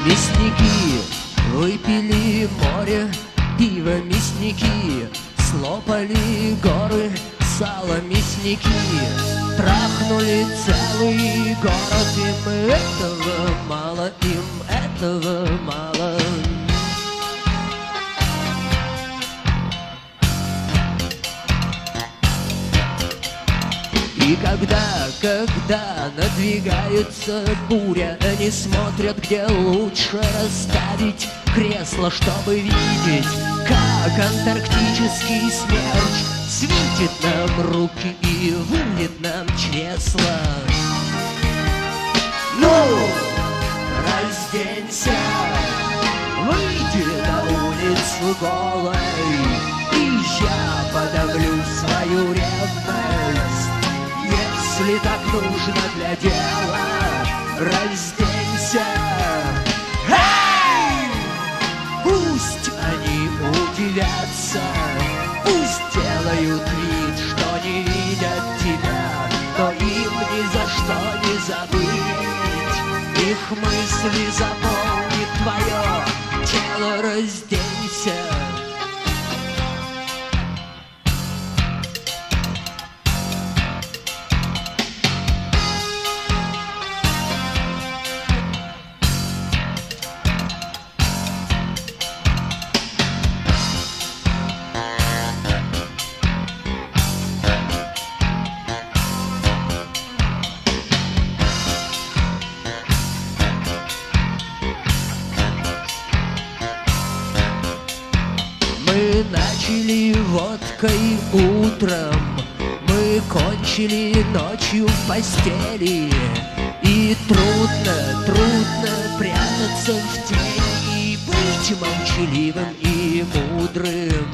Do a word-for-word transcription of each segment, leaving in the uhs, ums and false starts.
Мясники выпили море пива, мясники слопали горы сала, мясники трахнули целый город. Им этого мало, им этого мало. И когда, когда надвигается буря, они смотрят, где лучше расставить кресло, чтобы видеть, как антарктический смерч свинтит нам руки и вынет нам чресла. Ну, разденься, выйди на улицу голой, и я подавлю свою ревность. Если так нужно для дела, разденься. Эй! Пусть они удивятся, пусть делают вид, что не видят тебя, но им ни за что не забыть. Их мысли заполнит твое тело, разденься. Мы начали водкой утром, мы кончили ночью в постели. И трудно, трудно прятаться в тени и быть молчаливым и мудрым.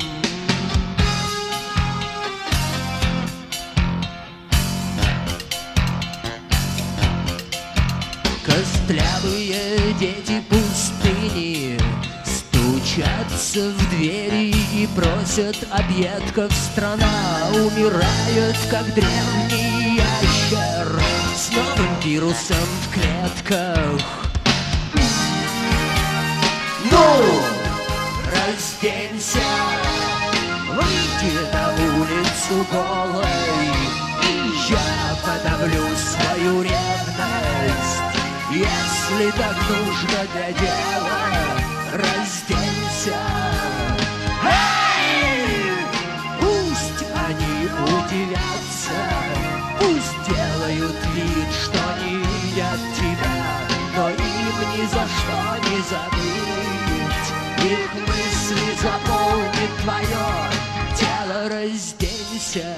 Костлявые дети пустыни стучатся в двери и просят объедков. Страна умирает, как древний ящер с новым вирусом в клетках. Ну, разденься, выйди на улицу голой, и я подавлю свою ревность. Если так нужно для дела, разденься. Эй! Пусть они удивятся, пусть делают вид, что не видят тебя, но им ни за что не забыть. Их мысли заполнит твое тело, разденься.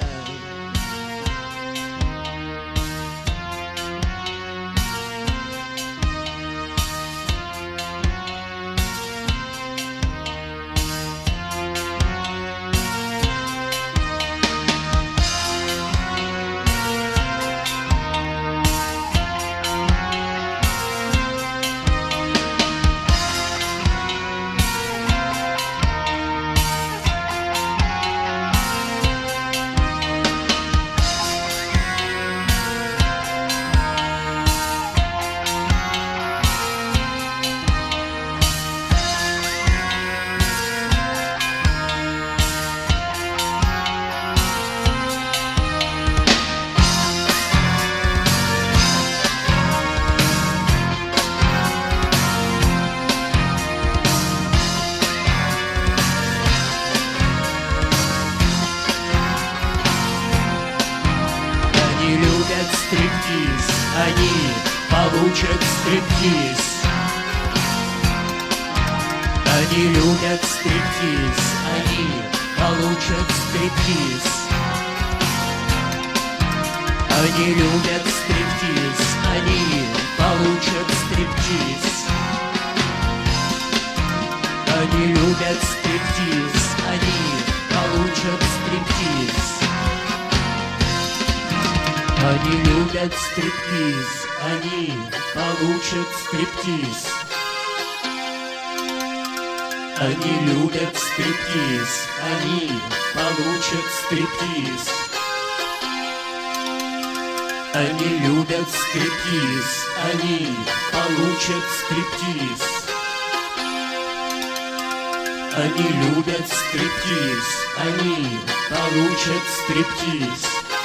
Стриптиз, они получат стриптиз. Они любят стриптиз, они получат стриптиз. Они любят стриптиз, они получат стриптиз. Они любят стриптиз, они получат стриптиз. Они любят стриптиз, они получат стриптиз. Они любят стриптиз, они получат стриптиз. Они любят стриптиз, они получат стриптиз. Они любят стриптиз, они получат стриптиз.